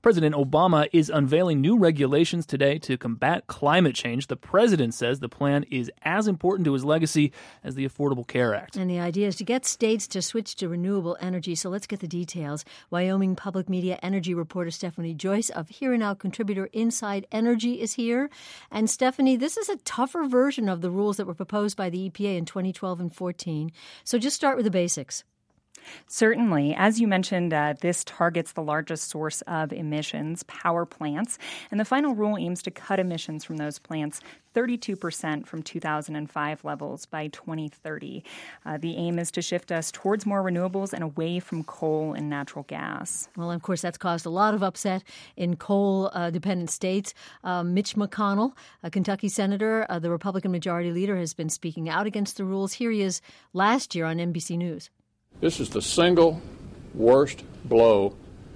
President Obama is unveiling new regulations today to combat climate change. The president says the plan is as important to his legacy as the Affordable Care Act. And the idea is to get states to switch to renewable energy. So let's get the details. Wyoming Public Media energy reporter Stephanie Joyce of Here and Now contributor Inside Energy is here. And Stephanie, this is a tougher version of the rules that were proposed by the EPA in 2012 and 14. So just start with the basics. Certainly. As you mentioned, this targets the largest source of emissions, power plants. And the final rule aims to cut emissions from those plants 32% from 2005 levels by 2030. The aim is to shift us towards more renewables and away from coal and natural gas. Well, of course, that's caused a lot of upset in coal-dependent states. Mitch McConnell, a Kentucky senator, the Republican majority leader, has been speaking out against the rules. Here he is last year on NBC News. This is the single worst blow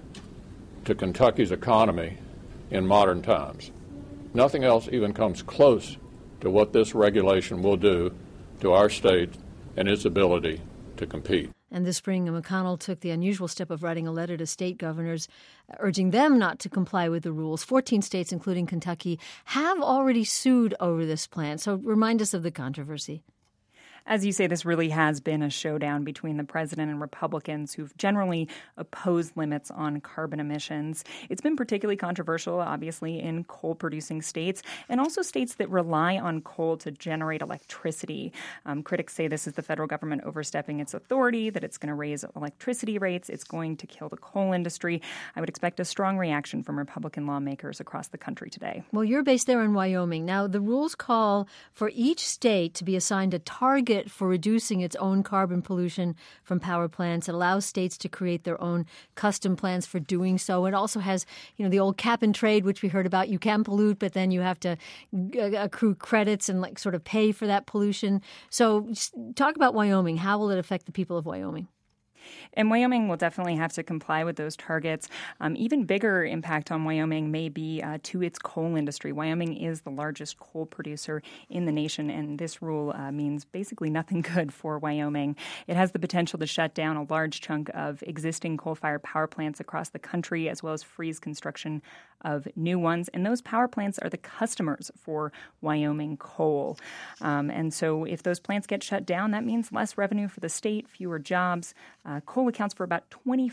to Kentucky's economy in modern times. Nothing else even comes close to what this regulation will do to our state and its ability to compete. And this spring, McConnell took the unusual step of writing a letter to state governors urging them not to comply with the rules. 14 states, including Kentucky, have already sued over this plan. So remind us of the controversy. As you say, this really has been a showdown between the president and Republicans who've generally opposed limits on carbon emissions. It's been particularly controversial, obviously, in coal-producing states and also states that rely on coal to generate electricity. Critics say this is the federal government overstepping its authority, that it's going to raise electricity rates, it's going to kill the coal industry. I would expect a strong reaction from Republican lawmakers across the country today. Well, you're based there in Wyoming. Now, the rules call for each state to be assigned a target for reducing its own carbon pollution from power plants. It allows states to create their own custom plans for doing so. It also has, the old cap and trade, which we heard about. You can pollute, but then you have to accrue credits and sort of pay for that pollution. So talk about Wyoming. How will it affect the people of Wyoming? And Wyoming will definitely have to comply with those targets. Even bigger impact on Wyoming may be to its coal industry. Wyoming is the largest coal producer in the nation, and this rule means basically nothing good for Wyoming. It has the potential to shut down a large chunk of existing coal-fired power plants across the country, as well as freeze construction of new ones. And those power plants are the customers for Wyoming coal. And so if those plants get shut down, that means less revenue for the state, fewer jobs. Coal accounts for about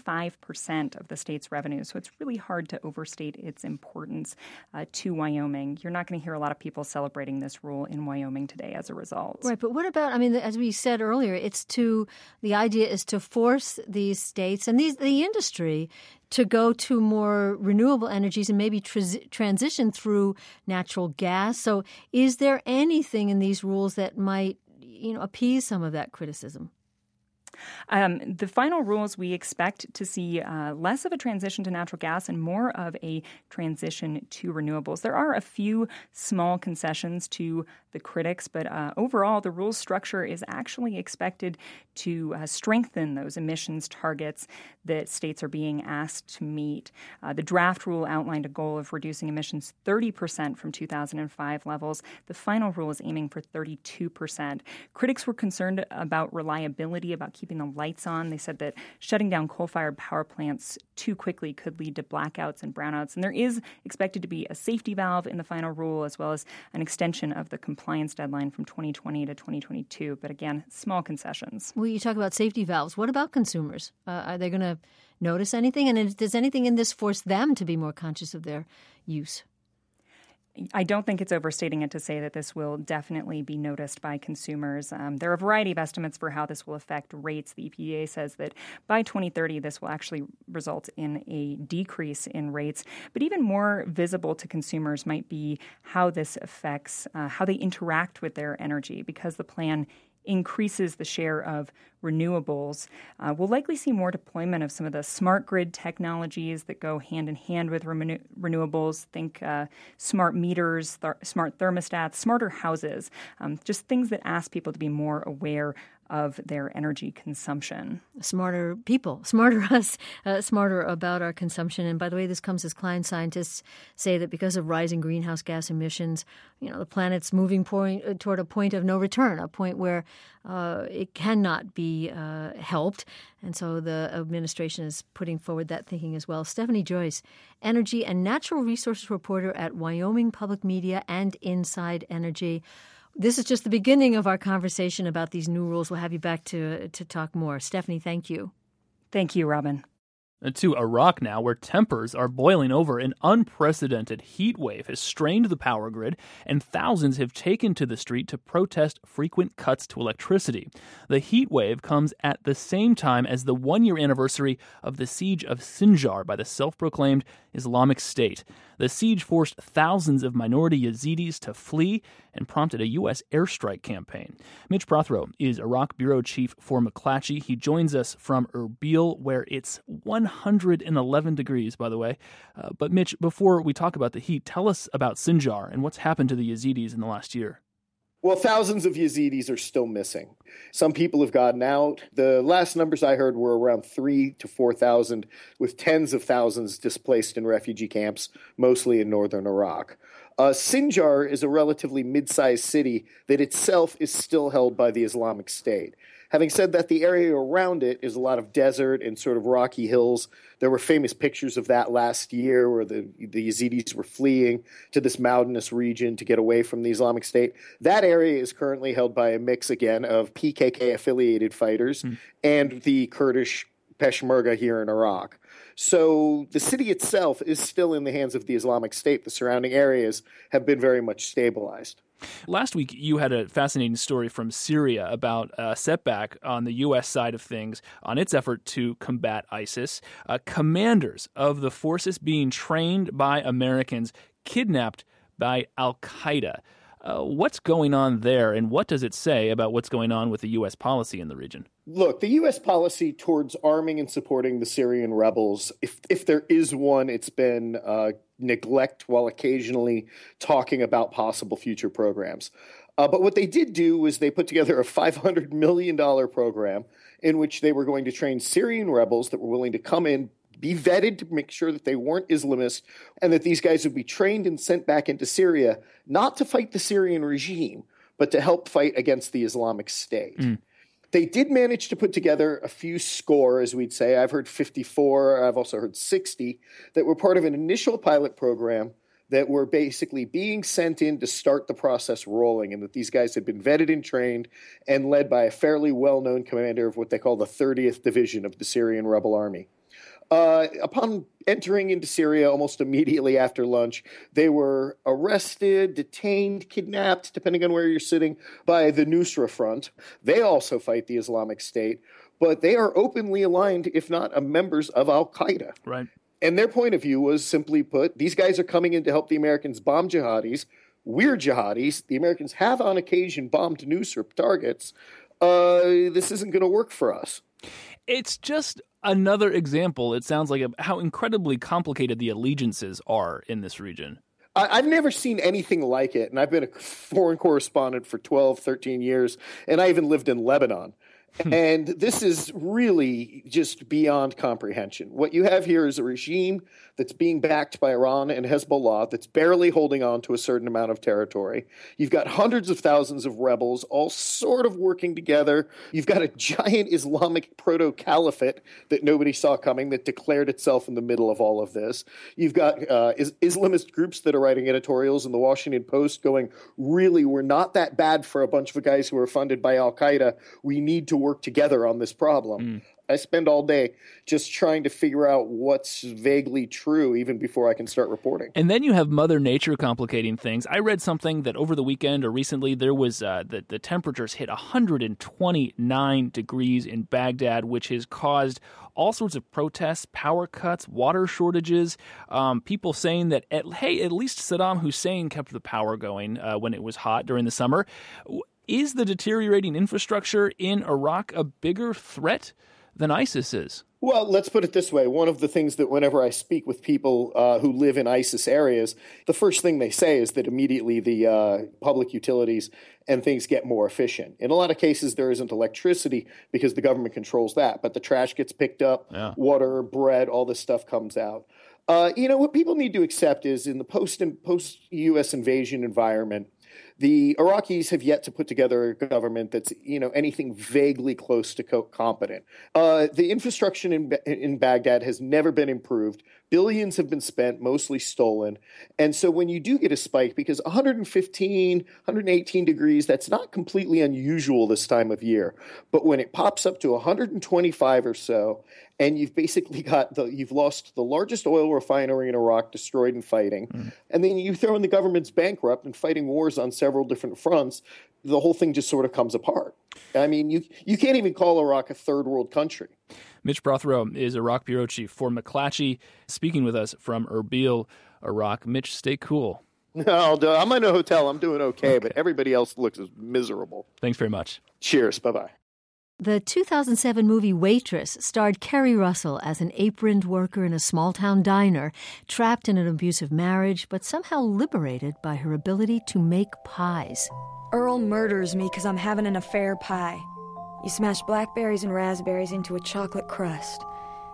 25% of the state's revenue. So it's really hard to overstate its importance to Wyoming. You're not going to hear a lot of people celebrating this rule in Wyoming today as a result. Right. But what about, as we said earlier, the idea is to force these states and the industry to go to more renewable energies and maybe transition through natural gas. So is there anything in these rules that might, appease some of that criticism? The final rules, we expect to see less of a transition to natural gas and more of a transition to renewables. There are a few small concessions to the critics, but overall, the rules structure is actually expected to strengthen those emissions targets that states are being asked to meet. The draft rule outlined a goal of reducing emissions 30% from 2005 levels. The final rule is aiming for 32%. Critics were concerned about reliability, about keeping the lights on. They said that shutting down coal-fired power plants too quickly could lead to blackouts and brownouts. And there is expected to be a safety valve in the final rule, as well as an extension of the compliance deadline from 2020 to 2022. But again, small concessions. Well, you talk about safety valves. What about consumers? Are they going to notice anything? And does anything in this force them to be more conscious of their use? I don't think it's overstating it to say that this will definitely be noticed by consumers. There are a variety of estimates for how this will affect rates. The EPA says that by 2030, this will actually result in a decrease in rates. But even more visible to consumers might be how this affects how they interact with their energy, because the plan increases the share of renewables. We'll likely see more deployment of some of the smart grid technologies that go hand in hand with renewables. Think smart meters, smart thermostats, smarter houses, just things that ask people to be more aware of their energy consumption. Smarter people, smarter us, smarter about our consumption. And by the way, this comes as climate scientists say that because of rising greenhouse gas emissions, the planet's moving toward a point of no return, a point where it cannot be helped. And so the administration is putting forward that thinking as well. Stephanie Joyce, energy and natural resources reporter at Wyoming Public Media and Inside Energy. This is just the beginning of our conversation about these new rules. We'll have you back to talk more. Stephanie, thank you. Thank you, Robin. To Iraq now, where tempers are boiling over. An unprecedented heat wave has strained the power grid, and thousands have taken to the street to protest frequent cuts to electricity. The heat wave comes at the same time as the one-year anniversary of the siege of Sinjar by the self-proclaimed Islamic State. The siege forced thousands of minority Yazidis to flee and prompted a U.S. airstrike campaign. Mitch Prothero is Iraq bureau chief for McClatchy. He joins us from Erbil, where it's 111 degrees, by the way. But Mitch, before we talk about the heat, tell us about Sinjar and what's happened to the Yazidis in the last year. Well, thousands of Yazidis are still missing. Some people have gotten out. The last numbers I heard were around 3,000 to 4,000, with tens of thousands displaced in refugee camps, mostly in northern Iraq. Sinjar is a relatively mid-sized city that itself is still held by the Islamic State. Having said that, the area around it is a lot of desert and sort of rocky hills. There were famous pictures of that last year where the Yazidis were fleeing to this mountainous region to get away from the Islamic State. That area is currently held by a mix, again, of PKK-affiliated fighters and the Kurdish Peshmerga here in Iraq. So the city itself is still in the hands of the Islamic State. The surrounding areas have been very much stabilized. Last week, you had a fascinating story from Syria about a setback on the U.S. side of things on its effort to combat ISIS. Commanders of the forces being trained by Americans kidnapped by al-Qaeda. What's going on there, and what does it say about what's going on with the U.S. policy in the region? Look, the U.S. policy towards arming and supporting the Syrian rebels, if there is one, it's been neglect while occasionally talking about possible future programs. But what they did do was they put together a $500 million program in which they were going to train Syrian rebels that were willing to come in, be vetted to make sure that they weren't Islamists, and that these guys would be trained and sent back into Syria, not to fight the Syrian regime, but to help fight against the Islamic State. They did manage to put together a few score, as we'd say. I've heard 54, I've also heard 60, that were part of an initial pilot program that were basically being sent in to start the process rolling, and that these guys had been vetted and trained and led by a fairly well-known commander of what they call the 30th Division of the Syrian rebel army. Upon entering into Syria almost immediately after lunch, they were arrested, detained, kidnapped, depending on where you're sitting, by the Nusra Front. They also fight the Islamic State, but they are openly aligned, if not members of al-Qaeda. Right. And their point of view was, simply put, these guys are coming in to help the Americans bomb jihadis. We're jihadis. The Americans have on occasion bombed Nusra targets. This isn't going to work for us. It's just another example, it sounds like, of how incredibly complicated the allegiances are in this region. I've never seen anything like it, and I've been a foreign correspondent for 12, 13 years, and I even lived in Lebanon. And this is really just beyond comprehension. What you have here is a regime that's being backed by Iran and Hezbollah that's barely holding on to a certain amount of territory. You've got hundreds of thousands of rebels all sort of working together. You've got a giant Islamic proto-caliphate that nobody saw coming that declared itself in the middle of all of this. You've got Islamist groups that are writing editorials in the Washington Post going, really, we're not that bad for a bunch of guys who are funded by al-Qaeda. We need to work together on this problem. I spend all day just trying to figure out what's vaguely true even before I can start reporting. And then you have Mother Nature complicating things. I read something that over the weekend or recently there was the temperatures hit 129 degrees in Baghdad, which has caused all sorts of protests, power cuts, water shortages, people saying that, at least Saddam Hussein kept the power going when it was hot during the summer. Is the deteriorating infrastructure in Iraq a bigger threat than ISIS is? Well, let's put it this way. One of the things that whenever I speak with people who live in ISIS areas, the first thing they say is that immediately the public utilities and things get more efficient. In a lot of cases, there isn't electricity because the government controls that, but the trash gets picked up, water, bread, all this stuff comes out. What people need to accept is in the post-U.S. invasion environment, The Iraqis have yet to put together a government that's, anything vaguely close to competent. The infrastructure in Baghdad has never been improved. Billions have been spent, mostly stolen. And so when you do get a spike, because 115, 118 degrees, that's not completely unusual this time of year. But when it pops up to 125 or so, and you've basically you've lost the largest oil refinery in Iraq destroyed in fighting, and then you throw in the government's bankrupt and fighting wars on several different fronts, the whole thing just sort of comes apart. I mean, you can't even call Iraq a third world country. Mitch Prothero is Iraq bureau chief for McClatchy, speaking with us from Erbil, Iraq. Mitch, stay cool. No, I'm in a hotel. I'm doing okay, but everybody else looks miserable. Thanks very much. Cheers. Bye-bye. The 2007 movie Waitress starred Kerry Russell as an aproned worker in a small-town diner, trapped in an abusive marriage, but somehow liberated by her ability to make pies. Earl murders me because I'm having an affair pie. You smash blackberries and raspberries into a chocolate crust.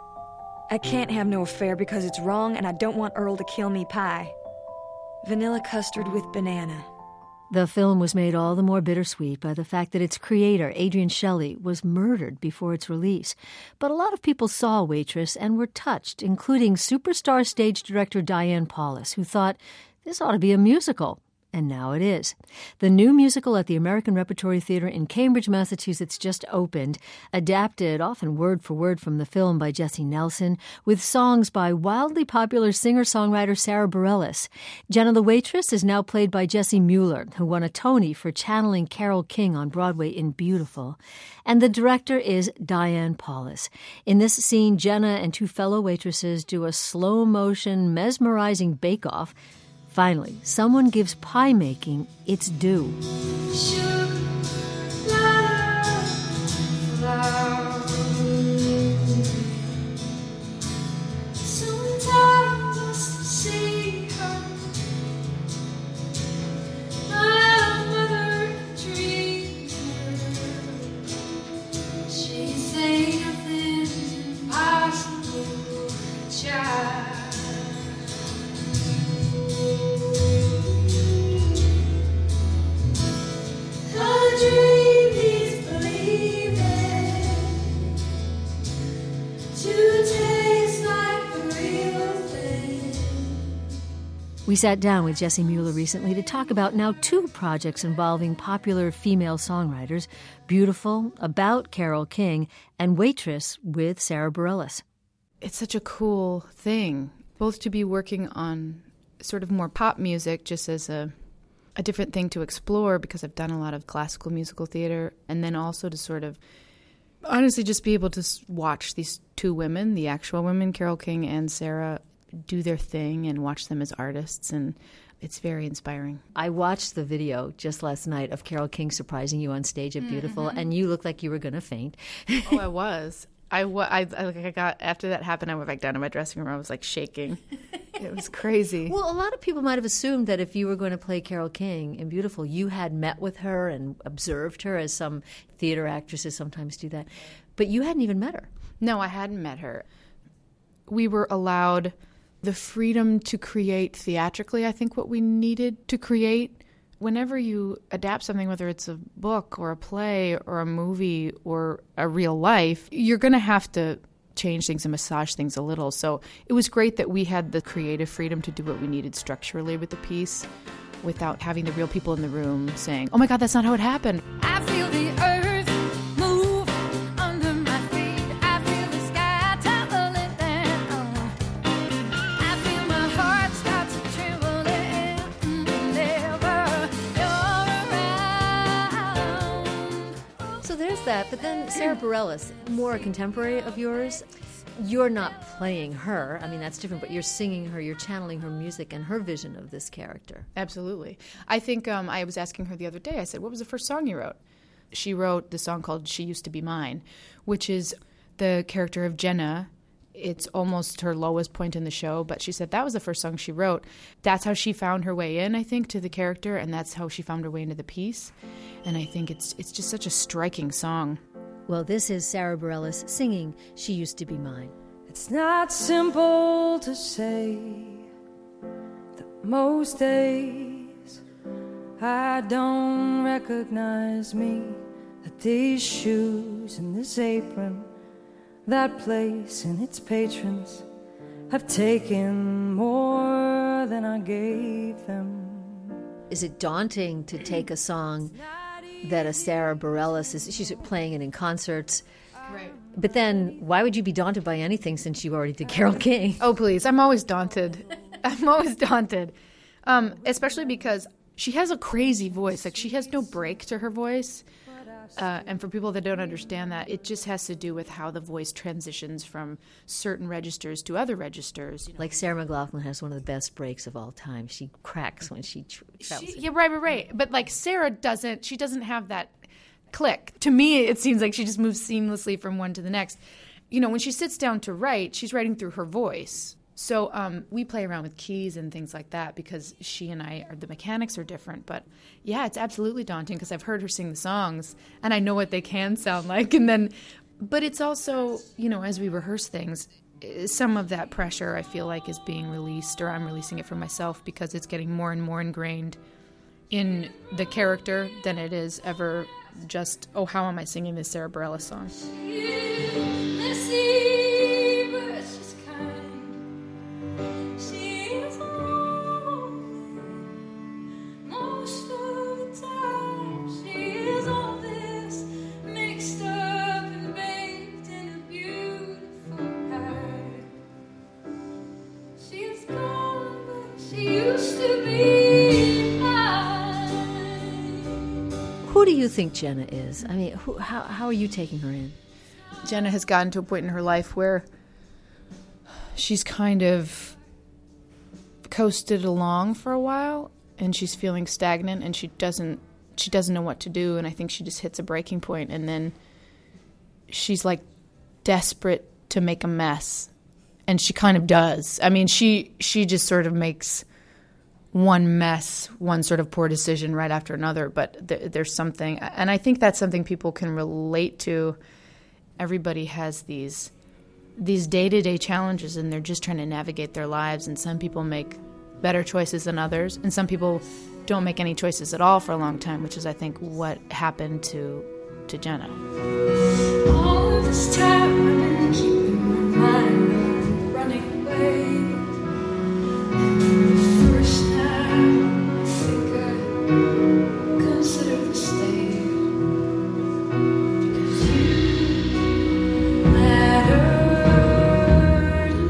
I can't have no affair because it's wrong, and I don't want Earl to kill me pie. Vanilla custard with banana. The film was made all the more bittersweet by the fact that its creator, Adrian Shelley, was murdered before its release. But a lot of people saw Waitress and were touched, including superstar stage director Diane Paulus, who thought this ought to be a musical. And now it is. The new musical at the American Repertory Theatre in Cambridge, Massachusetts just opened, adapted often word for word from the film by Jesse Nelson, with songs by wildly popular singer-songwriter Sarah Bareilles. Jenna the Waitress is now played by Jessie Mueller, who won a Tony for channeling Carole King on Broadway in Beautiful. And the director is Diane Paulus. In this scene, Jenna and two fellow waitresses do a slow-motion, mesmerizing bake-off. Finally, someone gives pie making its due. We sat down with Jessie Mueller recently to talk about now two projects involving popular female songwriters, Beautiful, about Carole King, and Waitress with Sarah Bareilles. It's such a cool thing, both to be working on sort of more pop music just as a different thing to explore, because I've done a lot of classical musical theater, and then also to sort of honestly just be able to watch these two women, the actual women, Carole King and Sarah, do their thing and watch them as artists, and it's very inspiring. I watched the video just last night of Carole King surprising you on stage at Beautiful, and you looked like you were going to faint. Oh, I was. I got, after that happened, I went back down to my dressing room. I was like shaking. It was crazy. Well, a lot of people might have assumed that if you were going to play Carole King in Beautiful, you had met with her and observed her, as some theater actresses sometimes do that. But you hadn't even met her. No, I hadn't met her. We were allowed the freedom to create theatrically, I think, what we needed to create. Whenever you adapt something, whether it's a book or a play or a movie or a real life, you're going to have to change things and massage things a little. So it was great that we had the creative freedom to do what we needed structurally with the piece without having the real people in the room saying, oh my God, that's not how it happened. I feel the earth move under my feet. I feel the sky tumbling down. I feel my heart start to tremble whenever you're around. So there's that. But then Sarah Bareilles, more a contemporary of yours. You're not playing her. I mean, that's different, but you're singing her, you're channeling her music and her vision of this character. Absolutely. I think I was asking her the other day, I said, what was the first song you wrote? She wrote the song called She Used to Be Mine, which is the character of Jenna. It's almost her lowest point in the show, but she said that was the first song she wrote. That's how she found her way in, I think, to the character, and that's how she found her way into the piece. And I think it's just such a striking song. Well, this is Sarah Bareilles singing She Used to Be Mine. It's not simple to say that most days I don't recognize me, that these shoes and this apron, that place and its patrons have taken more than I gave them. Is it daunting to take a song that a Sarah Bareilles is, she's playing it in concerts? Right. But then why would you be daunted by anything since you already did Carole King? Oh, please. I'm always daunted. Especially because she has a crazy voice. Like, she has no break to her voice. And for people that don't understand that, it just has to do with how the voice transitions from certain registers to other registers. You know. Like Sarah McLachlan has one of the best breaks of all time. She cracks when she travels. Yeah, right. But like Sarah doesn't, she doesn't have that click. To me, it seems like she just moves seamlessly from one to the next. You know, when she sits down to write, she's writing through her voice. So we play around with keys and things like that because she and I, the mechanics are different. But yeah, it's absolutely daunting because I've heard her sing the songs and I know what they can sound like. But it's also, you know, as we rehearse things, some of that pressure I feel like is being released, or I'm releasing it from myself because it's getting more and more ingrained in the character than it is ever just, oh, how am I singing this Sarah Bareilles song? Who do you think Jenna is? I mean, how are you taking her in? Jenna has gotten to a point in her life where she's kind of coasted along for a while, and she's feeling stagnant, and she doesn't know what to do, and I think she just hits a breaking point, and then she's like desperate to make a mess, and she kind of does. I mean, she just sort of makes one mess, one sort of poor decision right after another, but there's something, and I think that's something people can relate to. Everybody has these day-to-day challenges, and they're just trying to navigate their lives, and some people make better choices than others, and some people don't make any choices at all for a long time, which is, I think, what happened to Jenna. All this time I've been keeping my mind running away. First time I think I consider the stay, because you matter to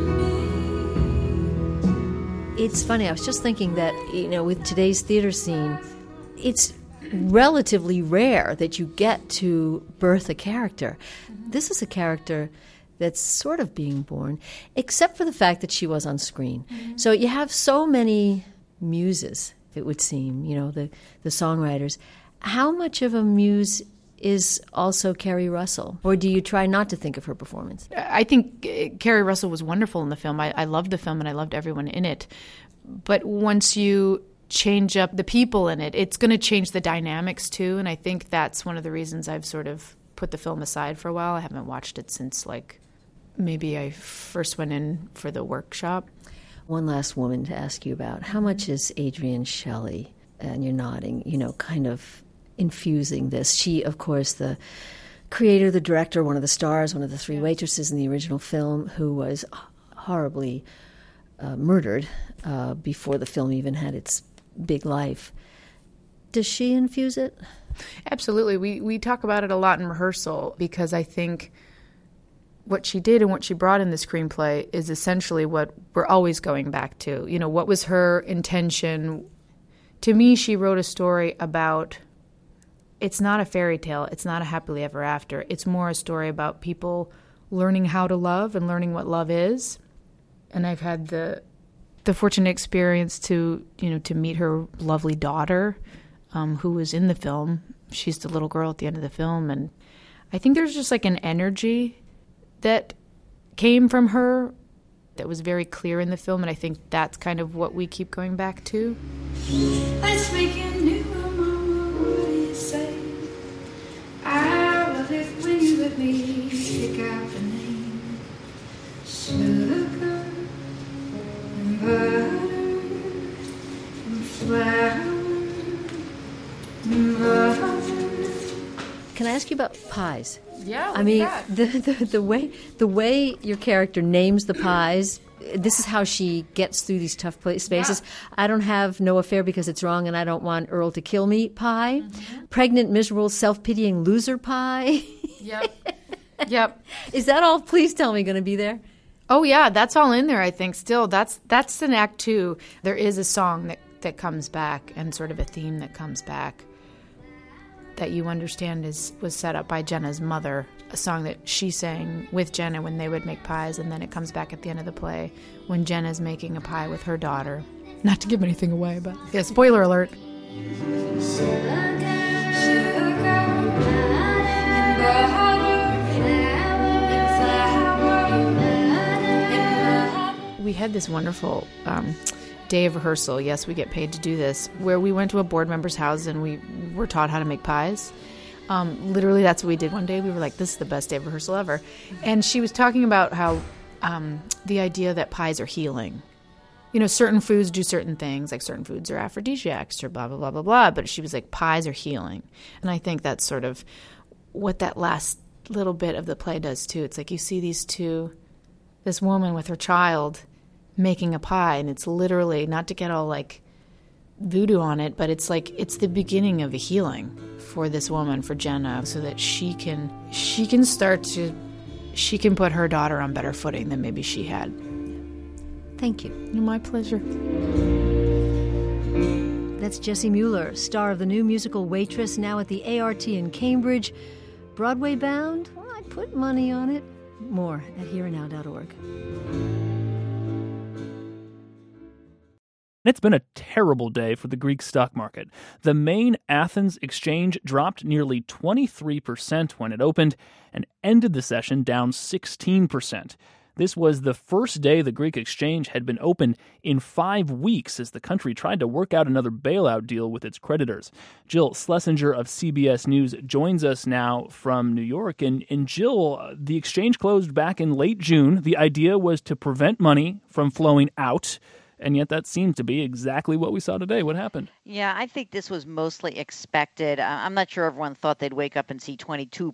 me. It's funny, I was just thinking that, you know, with today's theater scene, it's relatively rare that you get to birth a character. This is a character that's sort of being born, except for the fact that she was on screen. So you have so many muses, it would seem, you know, the songwriters. How much of a muse is also Kerry Russell? Or do you try not to think of her performance? I think Kerry Russell was wonderful in the film. I loved the film, and I loved everyone in it. But once you change up the people in it, it's going to change the dynamics too, and I think that's one of the reasons I've sort of put the film aside for a while. I haven't watched it since, like, maybe I first went in for the workshop. One last woman to ask you about. How much is Adrienne Shelly, and you're nodding, you know, kind of infusing this? She, of course, the creator, the director, one of the stars, one of the three waitresses in the original film, who was horribly murdered before the film even had its big life. Does she infuse it? Absolutely. We talk about it a lot in rehearsal, because I think what she did and what she brought in the screenplay is essentially what we're always going back to. You know, what was her intention? To me, she wrote a story about, it's not a fairy tale, it's not a happily ever after. It's more a story about people learning how to love and learning what love is. And I've had the fortunate experience to meet her lovely daughter, who was in the film. She's the little girl at the end of the film, and I think there's just like an energy that came from her that was very clear in the film, and I think that's kind of what we keep going back to. Let's make a new mama, what do you say? I love it when you let me pick out the name. Sugar and butter and flour ask you about pies? Yeah, I mean, the way your character names the pies, this is how she gets through these tough spaces. Yeah. I don't have no affair because it's wrong, and I don't want Earl to kill me pie. Mm-hmm. Pregnant, miserable, self-pitying loser pie. Yep. Is that all, please tell me, going to be there? Oh, yeah, that's all in there, I think, still. That's in Act 2. There is a song that comes back and sort of a theme that comes back that you understand was set up by Jenna's mother, a song that she sang with Jenna when they would make pies, and then it comes back at the end of the play when Jenna's making a pie with her daughter. Not to give anything away, but yeah, spoiler alert. We had this wonderful day of rehearsal. Yes, we get paid to do this, where we went to a board member's house and we were taught how to make pies. Literally, that's what we did one day. We were like, this is the best day of rehearsal ever. And she was talking about how the idea that pies are healing. You know, certain foods do certain things, like certain foods are aphrodisiacs or blah, blah, blah, blah, blah. But she was like, pies are healing. And I think that's sort of what that last little bit of the play does, too. It's like you see this woman with her child making a pie, and it's literally, not to get all like voodoo on it, but it's like it's the beginning of a healing for this woman, for Jenna, so that she can put her daughter on better footing than maybe she had. Thank you. My pleasure. That's Jessie Mueller, star of the new musical Waitress, now at the ART in Cambridge. Broadway bound? Well, I'd put money on it. More at hereandnow.org. It's been a terrible day for the Greek stock market. The main Athens exchange dropped nearly 23% when it opened and ended the session down 16%. This was the first day the Greek exchange had been open in 5 weeks as the country tried to work out another bailout deal with its creditors. Jill Schlesinger of CBS News joins us now from New York. And Jill, the exchange closed back in late June. The idea was to prevent money from flowing out. And yet that seemed to be exactly what we saw today. What happened? Yeah, I think this was mostly expected. I'm not sure everyone thought they'd wake up and see 22%,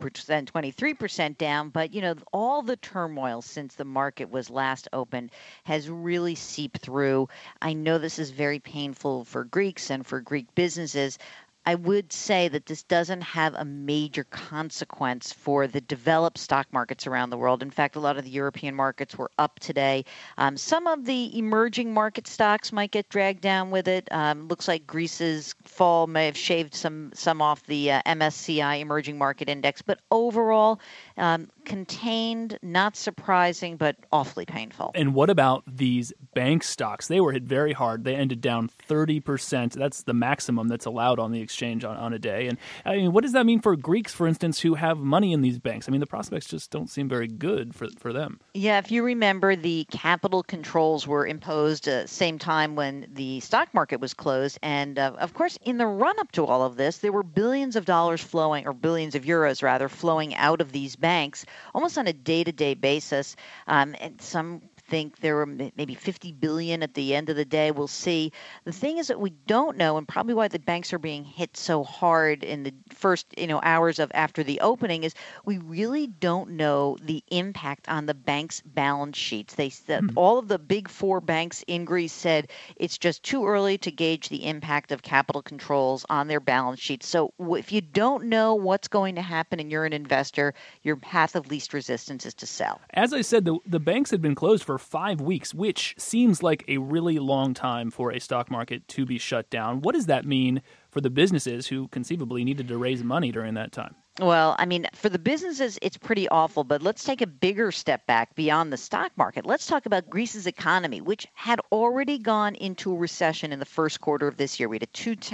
23% down. But, you know, all the turmoil since the market was last opened has really seeped through. I know this is very painful for Greeks and for Greek businesses. I would say that this doesn't have a major consequence for the developed stock markets around the world. In fact, a lot of the European markets were up today. Some of the emerging market stocks might get dragged down with it. Looks like Greece's fall may have shaved some off the MSCI Emerging Market Index. But overall, contained, not surprising, but awfully painful. And what about these bank stocks? They were hit very hard. They ended down 30%. That's the maximum that's allowed on the exchange on a day. And I mean, what does that mean for Greeks, for instance, who have money in these banks? I mean, the prospects just don't seem very good for them. Yeah, if you remember, the capital controls were imposed same time when the stock market was closed. And of course, in the run-up to all of this, there were billions of dollars flowing, or billions of euros rather, flowing out of these banks almost on a day-to-day basis. And some think there were maybe 50 billion at the end of the day. We'll see. The thing is that we don't know, and probably why the banks are being hit so hard in the first hours of after the opening, is we really don't know the impact on the banks' balance sheets. They said all of the big four banks in Greece said it's just too early to gauge the impact of capital controls on their balance sheets. So if you don't know what's going to happen and you're an investor, your path of least resistance is to sell. As I said, the banks had been closed for 5 weeks, which seems like a really long time for a stock market to be shut down. What does that mean for the businesses who conceivably needed to raise money during that time? Well, I mean, for the businesses, it's pretty awful. But let's take a bigger step back beyond the stock market. Let's talk about Greece's economy, which had already gone into a recession in the first quarter of this year. We had a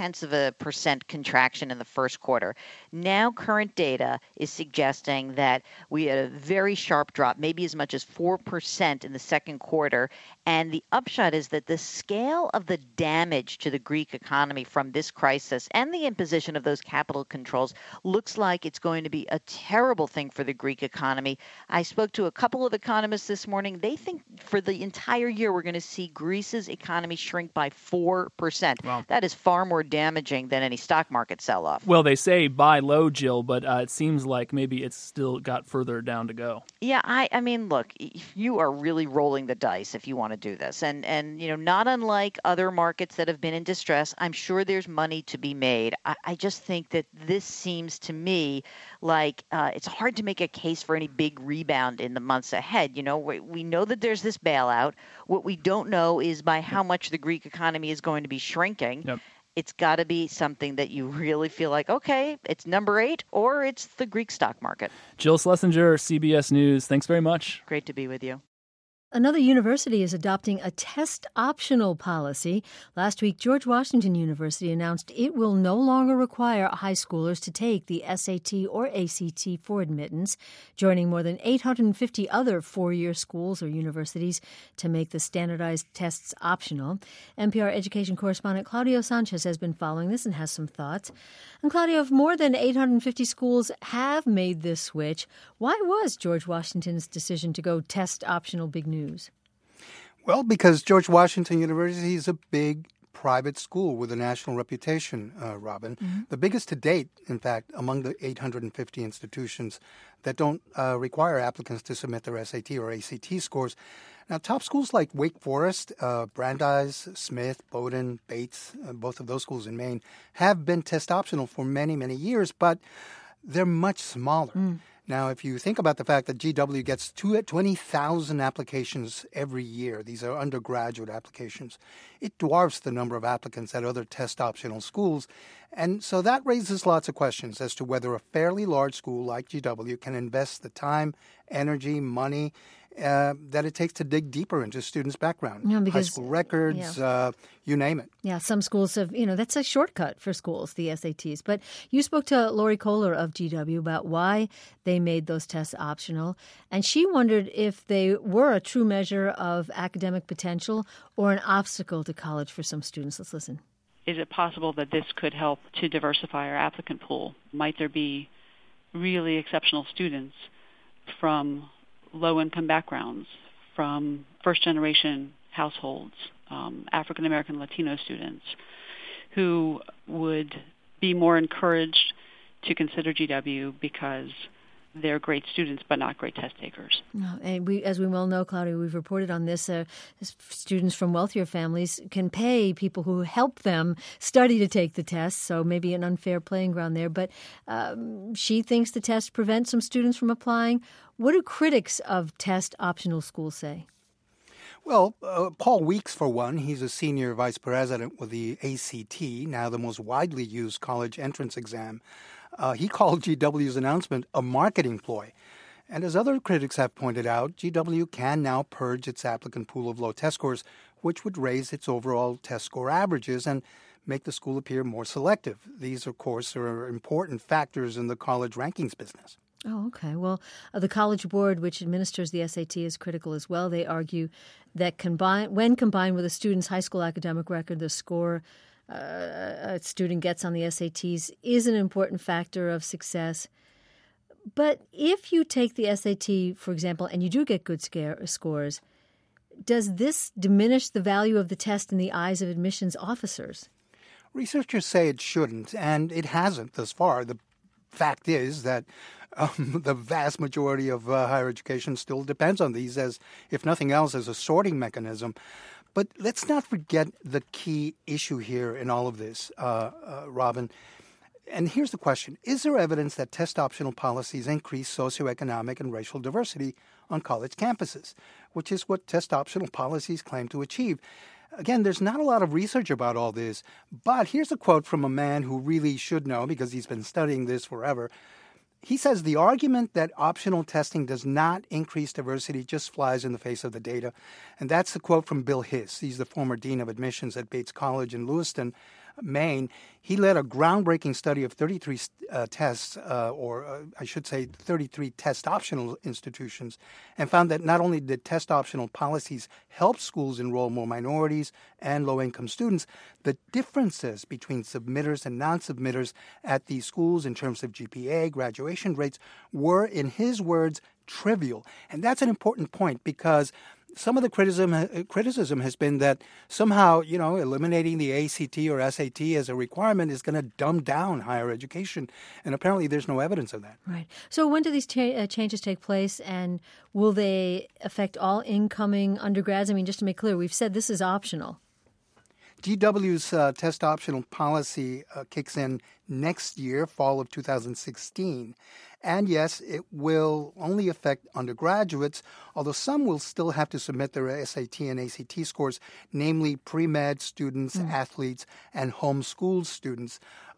0.2% contraction in the first quarter. Now, current data is suggesting that we had a very sharp drop, maybe as much as 4% in the second quarter. And the upshot is that the scale of the damage to the Greek economy from this crisis and the imposition of those capital controls looks like it's going to be a terrible thing for the Greek economy. I spoke to a couple of economists this morning. They think for the entire year we're going to see Greece's economy shrink by 4%. Wow. That is far more damaging than any stock market sell-off. Well, they say buy low, Jill, but it seems like maybe it's still got further down to go. Yeah, I mean, look, you are really rolling the dice if you want to do this. And not unlike other markets that have been in distress, I'm sure there's money to be made. I just think that this seems to me like it's hard to make a case for any big rebound in the months ahead. We know that there's this bailout. What we don't know is by how much the Greek economy is going to be shrinking. Yep. It's got to be something that you really feel like, okay, it's number 8 or it's the Greek stock market. Jill Schlesinger, CBS News. Thanks very much. Great to be with you. Another university is adopting a test-optional policy. Last week, George Washington University announced it will no longer require high schoolers to take the SAT or ACT for admittance, joining more than 850 other four-year schools or universities to make the standardized tests optional. NPR education correspondent Claudio Sanchez has been following this and has some thoughts. And Claudio, if more than 850 schools have made this switch, why was George Washington's decision to go test-optional big news? Well, because George Washington University is a big private school with a national reputation, Robin. Mm-hmm. The biggest to date, in fact, among the 850 institutions that don't require applicants to submit their SAT or ACT scores. Now, top schools like Wake Forest, Brandeis, Smith, Bowdoin, Bates, both of those schools in Maine, have been test optional for many, many years, but they're much smaller. Mm. Now, if you think about the fact that GW gets 20,000 applications every year, these are undergraduate applications, it dwarfs the number of applicants at other test-optional schools. And so that raises lots of questions as to whether a fairly large school like GW can invest the time, energy, money that it takes to dig deeper into students' background, high school records, you name it. Yeah, some schools have, that's a shortcut for schools, the SATs. But you spoke to Lori Kohler of GW about why they made those tests optional, and she wondered if they were a true measure of academic potential or an obstacle to college for some students. Let's listen. Is it possible that this could help to diversify our applicant pool? Might there be really exceptional students from low-income backgrounds, from first-generation households, African-American Latino students, who would be more encouraged to consider GW because they're great students but not great test takers. And as we well know, Claudia, we've reported on this. Students from wealthier families can pay people who help them study to take the test, so maybe an unfair playing ground there. But she thinks the test prevents some students from applying. What do critics of test-optional schools say? Well, Paul Weeks, for one, he's a senior vice president with the ACT, now the most widely used college entrance exam. He called GW's announcement a marketing ploy. And as other critics have pointed out, GW can now purge its applicant pool of low test scores, which would raise its overall test score averages and make the school appear more selective. These, of course, are important factors in the college rankings business. Oh, okay. Well, the College Board, which administers the SAT, is critical as well. They argue that when combined with a student's high school academic record, the score a student gets on the SATs is an important factor of success. But if you take the SAT, for example, and you do get good scores, does this diminish the value of the test in the eyes of admissions officers? Researchers say it shouldn't, and it hasn't thus far. The fact is that the vast majority of higher education still depends on these as, if nothing else, as a sorting mechanism. But let's not forget the key issue here in all of this, Robin. And here's the question. Is there evidence that test-optional policies increase socioeconomic and racial diversity on college campuses, which is what test-optional policies claim to achieve? Again, there's not a lot of research about all this, but here's a quote from a man who really should know because he's been studying this forever. He says the argument that optional testing does not increase diversity just flies in the face of the data. And that's the quote from Bill Hiss. He's the former dean of admissions at Bates College in Lewiston. Maine. He led a groundbreaking study of 33 tests, I should say 33 test optional institutions, and found that not only did test optional policies help schools enroll more minorities and low-income students, the differences between submitters and non-submitters at these schools in terms of GPA, graduation rates, were, in his words, trivial. And that's an important point because some of the criticism has been that somehow, eliminating the ACT or SAT as a requirement is going to dumb down higher education. And apparently there's no evidence of that. Right. So when do these changes take place, and will they affect all incoming undergrads? I mean, just to make clear, we've said this is optional. GW's test optional policy kicks in next year, fall of 2016. And yes, it will only affect undergraduates, although some will still have to submit their SAT and ACT scores, namely pre-med students, athletes, and homeschooled students.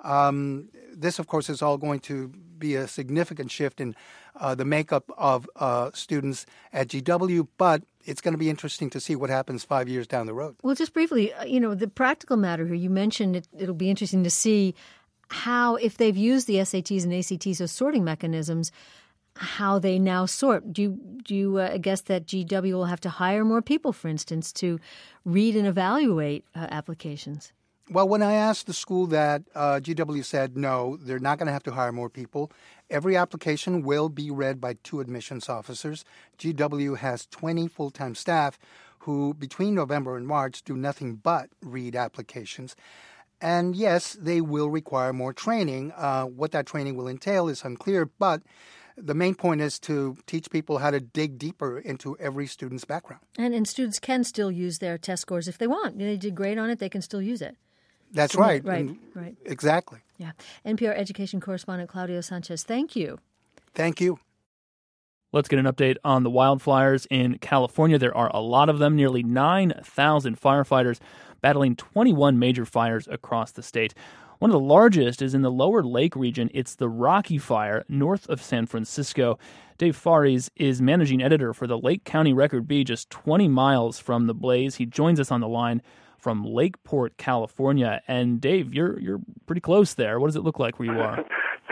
This, of course, is all going to be a significant shift in the makeup of students at GW, but it's going to be interesting to see what happens 5 years down the road. Well, just briefly, the practical matter here, you mentioned it'll be interesting to see how, if they've used the SATs and ACTs as sorting mechanisms, how they now sort. Do you guess that GW will have to hire more people, for instance, to read and evaluate applications? Well, when I asked the school that, GW said no, they're not going to have to hire more people. Every application will be read by 2 admissions officers. GW has 20 full-time staff who, between November and March, do nothing but read applications. And yes, they will require more training. What that training will entail is unclear, but the main point is to teach people how to dig deeper into every student's background. And students can still use their test scores if they want. They did great on it, they can still use it. That's right. Right. Exactly. Yeah. NPR education correspondent Claudio Sanchez, thank you. Thank you. Let's get an update on the wildfires in California. There are a lot of them, nearly 9,000 firefighters battling 21 major fires across the state. One of the largest is in the Lower Lake region. It's the Rocky Fire north of San Francisco. Dave Fares is managing editor for the Lake County Record-B, just 20 miles from the blaze. He joins us on the line from Lakeport, California. And Dave, you're pretty close there. What does it look like where you are?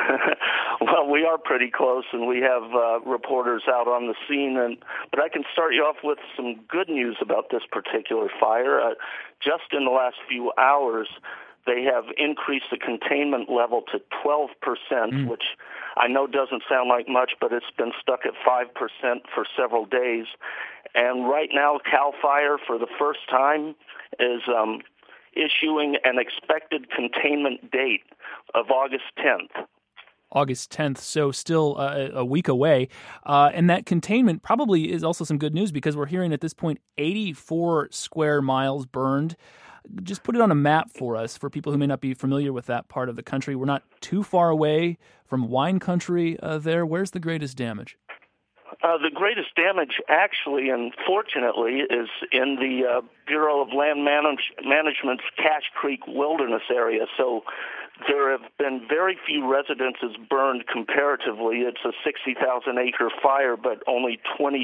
Well, we are pretty close, and we have reporters out on the scene. But I can start you off with some good news about this particular fire. Just in the last few hours, they have increased the containment level to 12%, which I know doesn't sound like much, but it's been stuck at 5% for several days. And right now, CAL FIRE, for the first time, is issuing an expected containment date of August 10th. August 10th, so still a week away. And that containment probably is also some good news because we're hearing at this point 84 square miles burned. Just put it on a map for us, for people who may not be familiar with that part of the country. We're not too far away from wine country there. Where's the greatest damage? The greatest damage, actually, and fortunately, is in the Bureau of Land Management's Cache Creek Wilderness area. So there have been very few residences burned comparatively. It's a 60,000-acre fire, but only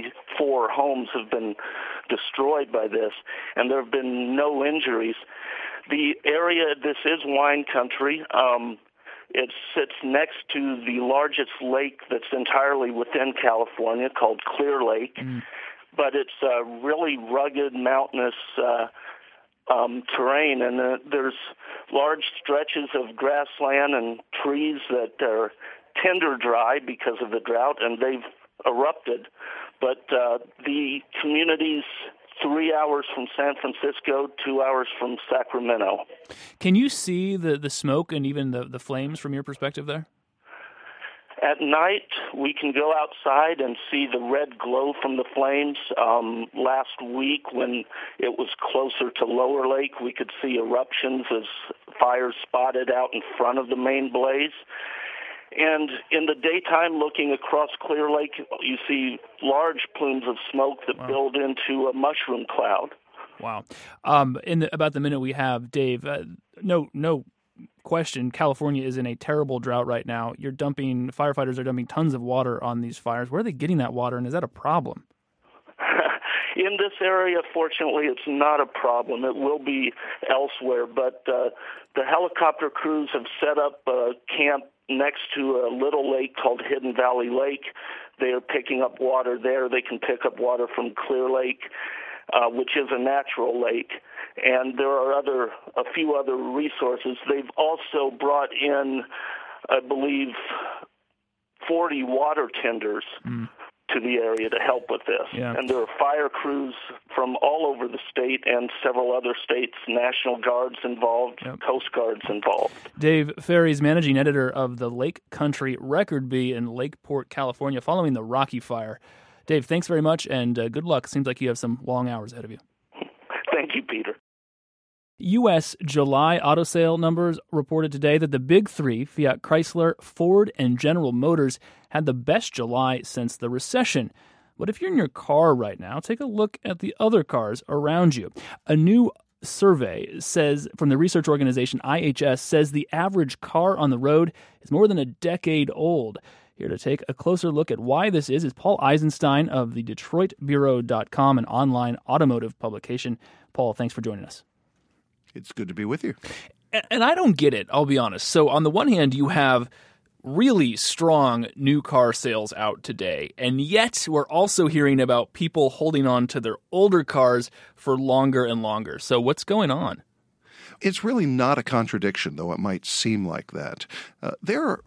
24 homes have been destroyed by this, and there have been no injuries. The area, this is wine country. It sits next to the largest lake that's entirely within California called Clear Lake, but it's a really rugged, mountainous terrain, and there's large stretches of grassland and trees that are tinder dry because of the drought, and they've erupted. But the community's 3 hours from San Francisco, 2 hours from Sacramento. Can you see the smoke and even the flames from your perspective there? At night, we can go outside and see the red glow from the flames. Last week, when it was closer to Lower Lake, we could see eruptions as fires spotted out in front of the main blaze. And in the daytime, looking across Clear Lake, you see large plumes of smoke that build into a mushroom cloud. Wow. About the minute we have, Dave, no question, California is in a terrible drought right now. Firefighters are dumping tons of water on these fires. Where are they getting that water, and is that a problem? In this area, fortunately, it's not a problem. It will be elsewhere, but the helicopter crews have set up camp next to a little lake called Hidden Valley Lake. They are picking up water there. They can pick up water from Clear Lake, which is a natural lake. And there are a few other resources. They've also brought in, I believe, 40 water tenders to the area to help with this. Yeah. And there are fire crews from all over the state and several other states, National Guards involved, Coast Guards involved. Dave Ferry is managing editor of the Lake Country Record Bee in Lakeport, California, following the Rocky Fire. Dave, thanks very much, and good luck. Seems like you have some long hours ahead of you. Thank you, Peter. U.S. July auto sale numbers reported today that the big three, Fiat Chrysler, Ford, and General Motors, had the best July since the recession. But if you're in your car right now, take a look at the other cars around you. A new survey says from the research organization IHS says the average car on the road is more than a decade old. Here to take a closer look at why this is Paul Eisenstein of the DetroitBureau.com, an online automotive publication. Paul, thanks for joining us. It's good to be with you. And I don't get it, I'll be honest. So on the one hand, you have really strong new car sales out today, and yet we're also hearing about people holding on to their older cars for longer and longer. So what's going on? It's really not a contradiction, though it might seem like that. There are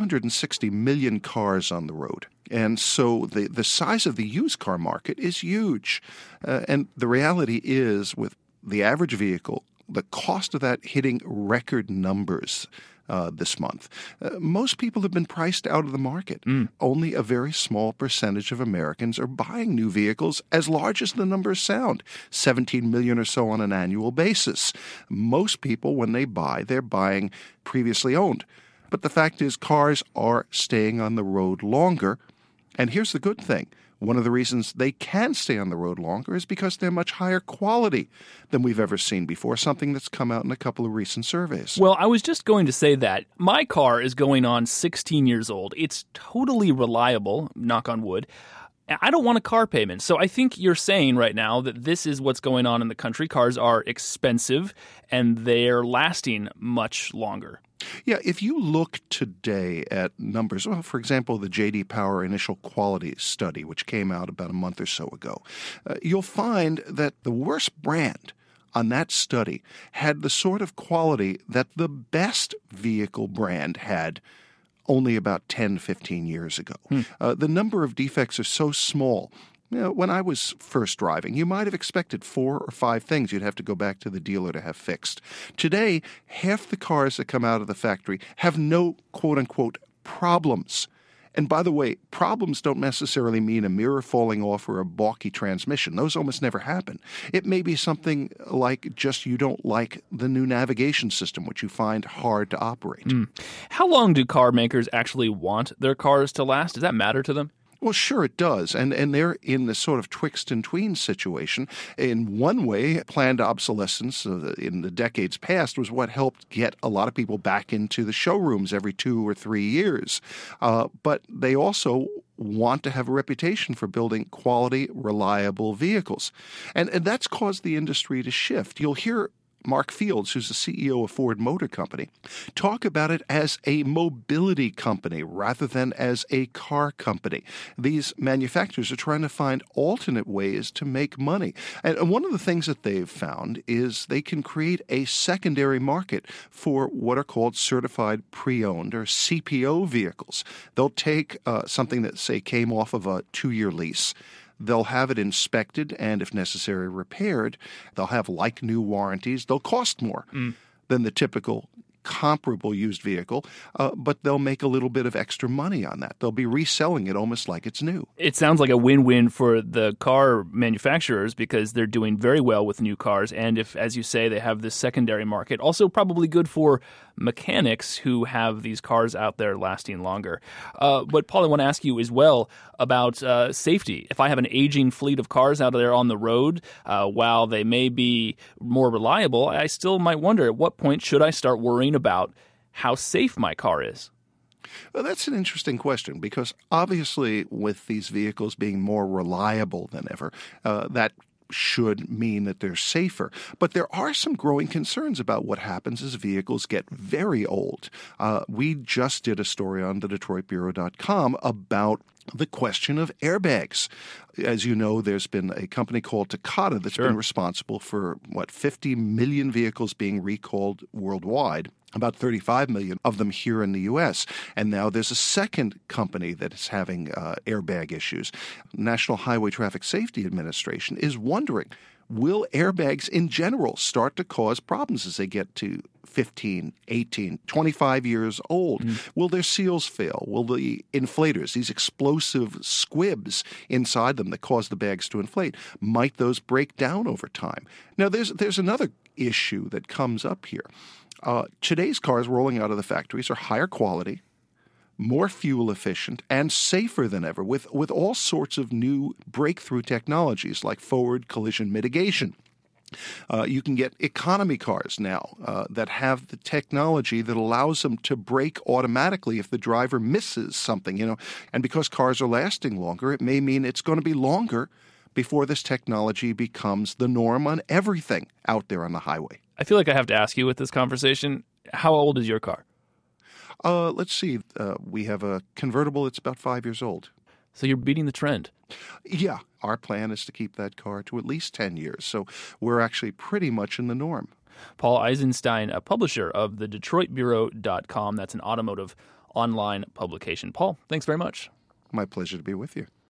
260 million cars on the road. And so the size of the used car market is huge. And the reality is, with the average vehicle, the cost of that hitting record numbers this month. Most people have been priced out of the market. Only a very small percentage of Americans are buying new vehicles, as large as the numbers sound, 17 million or so on an annual basis. Most people, when they buy, they're buying previously owned. But the fact is, cars are staying on the road longer. And here's the good thing. One of the reasons they can stay on the road longer is because they're much higher quality than we've ever seen before, something that's come out in a couple of recent surveys. Well, I was just going to say that. My car is going on 16 years old. It's totally reliable, knock on wood. I don't want a car payment. So I think you're saying right now that this is what's going on in the country. Cars are expensive and they're lasting much longer. Yeah, if you look today at numbers, well, for example, the J.D. Power Initial Quality Study, which came out about a month or so ago, you'll find that the worst brand on that study had the sort of quality that the best vehicle brand had only about 10, 15 years ago. The number of defects are so small. You know, when I was first driving, you might have expected 4 or 5 things you'd have to go back to the dealer to have fixed. Today, half the cars that come out of the factory have no quote-unquote problems. And by the way, problems don't necessarily mean a mirror falling off or a balky transmission. Those almost never happen. It may be something like just you don't like the new navigation system, which you find hard to operate. How long do car makers actually want their cars to last? Does that matter to them? Well, sure it does. And they're in this sort of twixt and tween situation. In one way, planned obsolescence in the decades past was what helped get a lot of people back into the showrooms every 2 or 3 years. But they also want to have a reputation for building quality, reliable vehicles. And that's caused the industry to shift. You'll hear Mark Fields, who's the CEO of Ford Motor Company, talk about it as a mobility company rather than as a car company. These manufacturers are trying to find alternate ways to make money. And one of the things that they've found is they can create a secondary market for what are called certified pre-owned or CPO vehicles. They'll take something that, say, came off of a 2-year lease. They'll have it inspected and, if necessary, repaired. They'll have like-new warranties. They'll cost more than the typical comparable used vehicle, but they'll make a little bit of extra money on that. They'll be reselling it almost like it's new. It sounds like a win-win for the car manufacturers because they're doing very well with new cars. And if, as you say, they have this secondary market, also probably good for mechanics who have these cars out there lasting longer. But Paul, I want to ask you as well about safety. If I have an aging fleet of cars out there on the road, while they may be more reliable, I still might wonder at what point should I start worrying about how safe my car is? Well, that's an interesting question because obviously with these vehicles being more reliable than ever, that should mean that they're safer. But there are some growing concerns about what happens as vehicles get very old. We just did a story on the DetroitBureau.com about the question of airbags. As you know, there's been a company called Takata that's been responsible for, 50 million vehicles being recalled worldwide, about 35 million of them here in the U.S. And now there's a second company that is having airbag issues. National Highway Traffic Safety Administration is wondering, will airbags in general start to cause problems as they get to 15, 18, 25 years old? Will their seals fail? Will the inflators, these explosive squibs inside them that cause the bags to inflate, might those break down over time? Now, there's another issue that comes up here. Today's cars rolling out of the factories are higher quality, more fuel efficient, and safer than ever with all sorts of new breakthrough technologies like forward collision mitigation. You can get economy cars now that have the technology that allows them to brake automatically if the driver misses something, And because cars are lasting longer, it may mean it's going to be longer before this technology becomes the norm on everything out there on the highway. I feel like I have to ask you with this conversation, how old is your car? Let's see. We have a convertible that's about 5 years old. So you're beating the trend. Yeah. Our plan is to keep that car to at least 10 years. So we're actually pretty much in the norm. Paul Eisenstein, a publisher of the DetroitBureau.com. That's an automotive online publication. Paul, thanks very much. My pleasure to be with you.